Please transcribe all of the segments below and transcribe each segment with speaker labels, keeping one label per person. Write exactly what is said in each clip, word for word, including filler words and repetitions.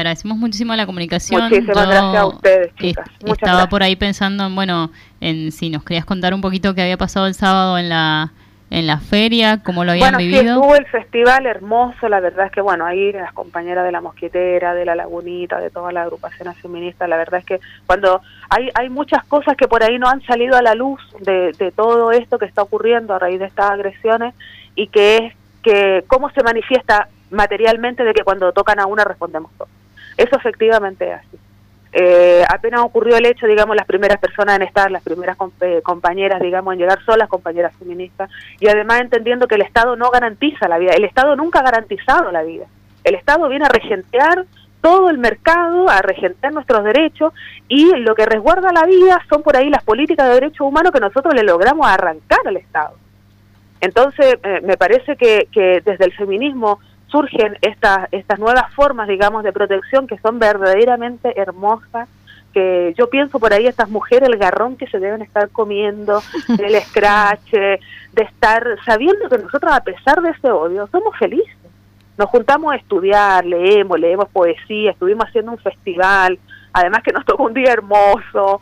Speaker 1: agradecemos muchísimo la comunicación.
Speaker 2: Muchísimas
Speaker 1: Yo
Speaker 2: gracias a ustedes, chicas. Muchas
Speaker 1: estaba
Speaker 2: gracias.
Speaker 1: por ahí pensando en, bueno, en si nos querías contar un poquito qué había pasado el sábado en la en la feria, cómo lo habían
Speaker 2: bueno,
Speaker 1: vivido.
Speaker 2: Bueno, sí, estuvo el festival hermoso, la verdad es que, bueno, ahí las compañeras de La Mosquitera, de La Lagunita, de todas las agrupaciones feministas, la verdad es que cuando hay hay muchas cosas que por ahí no han salido a la luz de, de todo esto que está ocurriendo a raíz de estas agresiones, y que es que cómo se manifiesta materialmente de que cuando tocan a una respondemos todos. Eso efectivamente es así. Eh, apenas ocurrió el hecho, digamos, las primeras personas en estar, las primeras comp eh, compañeras, digamos, en llegar solas, compañeras feministas, y además entendiendo que el Estado no garantiza la vida, el Estado nunca ha garantizado la vida, el Estado viene a regentear todo el mercado, a regentear nuestros derechos, y lo que resguarda la vida son por ahí las políticas de derechos humanos que nosotros le logramos arrancar al Estado. Entonces, eh, me parece que, que desde el feminismo surgen estas estas nuevas formas, digamos, de protección que son verdaderamente hermosas, que yo pienso por ahí estas mujeres, el garrón que se deben estar comiendo, el scratch, de estar sabiendo que nosotros, a pesar de ese odio, somos felices. Nos juntamos a estudiar, leemos, leemos poesía, estuvimos haciendo un festival, además que nos tocó un día hermoso,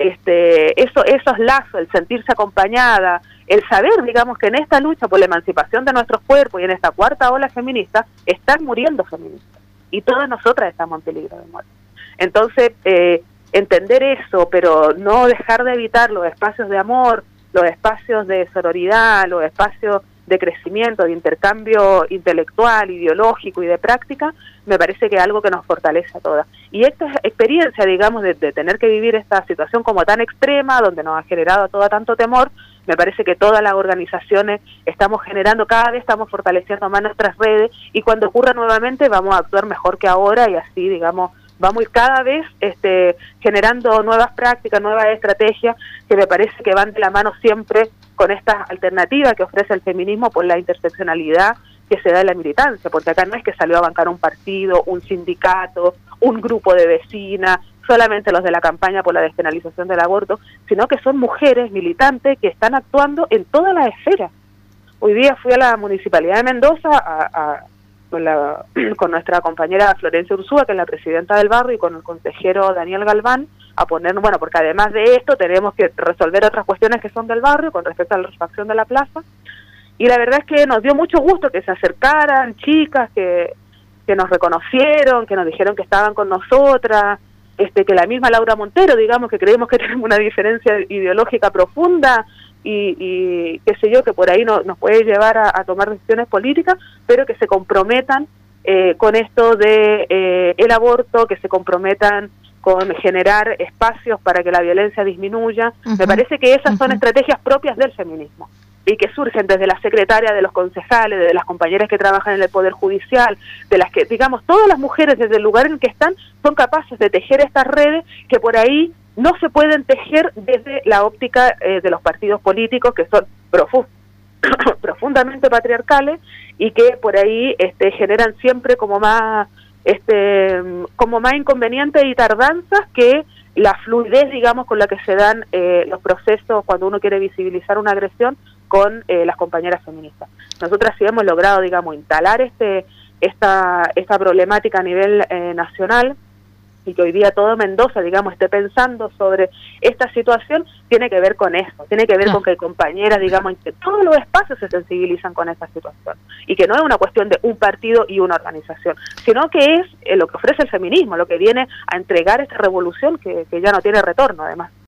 Speaker 2: este, eso, esos lazos, el sentirse acompañada, el saber, digamos, que en esta lucha por la emancipación de nuestros cuerpos y en esta cuarta ola feminista, están muriendo feministas, y todas nosotras estamos en peligro de muerte. Entonces, eh, entender eso, pero no dejar de evitar los espacios de amor, los espacios de sororidad, los espacios de crecimiento, de intercambio intelectual, ideológico y de práctica, me parece que es algo que nos fortalece a todas. Y esta experiencia, digamos, de, de tener que vivir esta situación como tan extrema, donde nos ha generado a toda tanto temor, me parece que todas las organizaciones estamos generando, cada vez estamos fortaleciendo más nuestras redes, y cuando ocurra nuevamente vamos a actuar mejor que ahora, y así, digamos, vamos a ir cada vez este, generando nuevas prácticas, nuevas estrategias, que me parece que van de la mano siempre con esta alternativa que ofrece el feminismo por la interseccionalidad que se da en la militancia, porque acá no es que salió a bancar un partido, un sindicato, un grupo de vecinas, solamente los de la campaña por la despenalización del aborto, sino que son mujeres militantes que están actuando en todas las esferas. Hoy día fui a la Municipalidad de Mendoza a, a, con, la, con nuestra compañera Florencia Ursúa, que es la presidenta del barrio, y con el consejero Daniel Galván, a poner, bueno, porque además de esto tenemos que resolver otras cuestiones que son del barrio con respecto a la refacción de la plaza, y la verdad es que nos dio mucho gusto que se acercaran chicas, que, que nos reconocieron, que nos dijeron que estaban con nosotras, este que la misma Laura Montero, digamos, que creemos que tenemos una diferencia ideológica profunda, y, y qué sé yo, que por ahí no, nos puede llevar a, a tomar decisiones políticas, pero que se comprometan eh, con esto de eh, el aborto, que se comprometan con generar espacios para que la violencia disminuya. Uh-huh. Me parece que esas uh-huh. son estrategias propias del feminismo, y que surgen desde la secretaria, de los concejales, de las compañeras que trabajan en el Poder Judicial, de las que, digamos, todas las mujeres desde el lugar en que están son capaces de tejer estas redes que por ahí no se pueden tejer desde la óptica eh, de los partidos políticos, que son profu profundamente patriarcales, y que por ahí este, generan siempre como más este como más inconvenientes y tardanzas que la fluidez, digamos, con la que se dan eh, los procesos cuando uno quiere visibilizar una agresión con eh, las compañeras feministas. Nosotras sí hemos logrado, digamos, instalar este esta esta problemática a nivel eh, nacional, y que hoy día todo Mendoza, digamos, esté pensando sobre esta situación, tiene que ver con eso, tiene que ver no. con que compañeras, digamos, en que todos los espacios se sensibilizan con esta situación, y que no es una cuestión de un partido y una organización, sino que es eh, lo que ofrece el feminismo, lo que viene a entregar esta revolución que, que ya no tiene retorno, además.